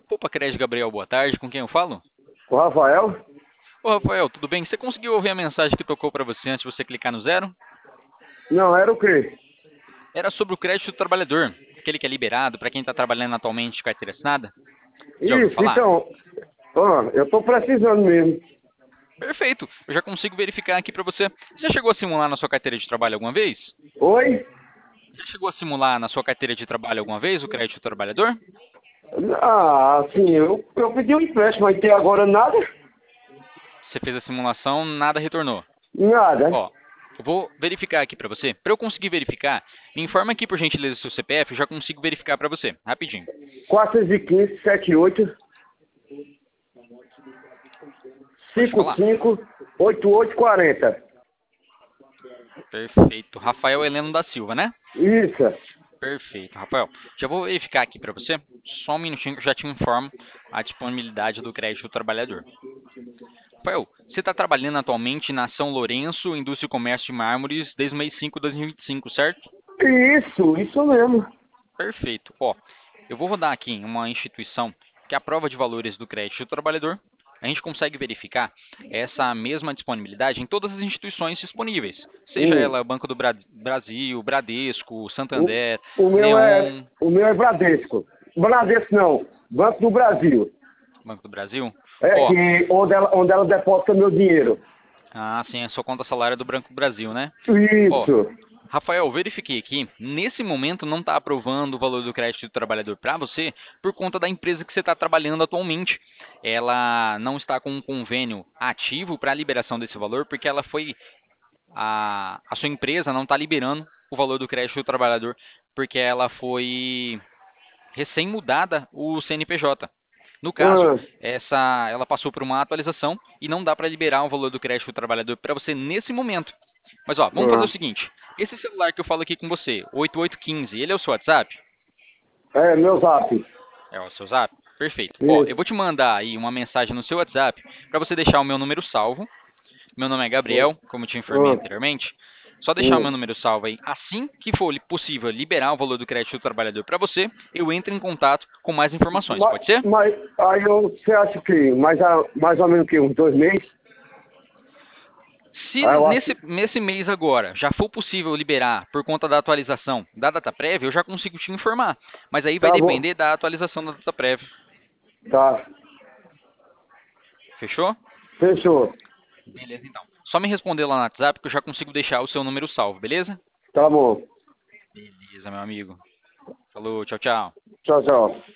Opa, Crédito Gabriel, boa tarde. Com quem eu falo? O Rafael? Ô, Rafael, tudo bem? Você conseguiu ouvir a mensagem que tocou para você antes de você clicar no zero? Não, era o quê? Era sobre o crédito do trabalhador, aquele que é liberado para quem está trabalhando atualmente de carteira assinada. Já ouviu Isso, falar? então, eu tô precisando mesmo. Perfeito, eu já consigo verificar aqui para você. Você já chegou a simular na sua carteira de trabalho alguma vez? Oi? Já chegou a simular na sua carteira de trabalho alguma vez o crédito do trabalhador? Ah, assim, eu pedi um empréstimo, mas até agora nada? Você fez a simulação, nada retornou. Nada. Ó, eu vou verificar aqui para você. Para eu conseguir verificar, me informa aqui por gentileza o seu CPF, eu já consigo verificar para você, rapidinho. 415 78 Pode falar. 55 8840. Perfeito. Rafael Heleno da Silva, né? Isso. Perfeito, Rafael. Já vou verificar aqui para você. Só um minutinho que eu já te informo a disponibilidade do crédito do trabalhador. Rafael, você está trabalhando atualmente na São Lourenço, Indústria e Comércio de Mármores, desde o mês 5 de 2025, certo? Isso mesmo. Perfeito. Ó, eu vou rodar aqui em uma instituição que é a prova de valores do crédito do trabalhador. A gente consegue verificar essa mesma disponibilidade em todas as instituições disponíveis, seja Hum. ela Banco do Brasil, Bradesco, O, Santander, o Neon, meu é Bradesco. Bradesco não, Banco do Brasil. Banco do Brasil. É Ó, que onde ela deposita meu dinheiro. sim, a sua conta salário é do Banco do Brasil, né? Ó, Isso. Rafael, verifiquei aqui. Nesse momento não está aprovando o valor do crédito do trabalhador para você por conta da empresa que você está trabalhando atualmente. Ela não está com um convênio ativo para a liberação desse valor porque ela foi a sua empresa não está liberando o valor do crédito do trabalhador porque ela foi recém-mudada o CNPJ. No caso, Ah, ela passou por uma atualização e não dá para liberar o valor do crédito do trabalhador para você nesse momento. Mas ó, vamos fazer o ah. seguinte: esse celular que eu falo aqui com você, 8815, ele é o seu WhatsApp? É, meu zap. É o seu Zap? Perfeito. Ó, eu Isso. vou te mandar aí uma mensagem no seu WhatsApp para você deixar o meu número salvo. Meu nome é Ah, Gabriel, como eu te informei ah, anteriormente. Só deixar o meu hum. número salvo aí. Assim que for possível liberar o valor do crédito do trabalhador para você, eu entro em contato com mais informações. Pode ser? Mas aí você acha que mais ou menos que uns 2 meses? Se Aí eu acho nesse mês agora já for possível liberar por conta da atualização da data prévia, eu já consigo te informar. Mas aí vai tá bom. depender da atualização da data prévia. Tá. Fechou? Fechou. Beleza, então. Só me responder lá no WhatsApp que eu já consigo deixar o seu número salvo, beleza? Tá bom. Beleza, meu amigo. Falou, tchau, tchau. Tchau, tchau.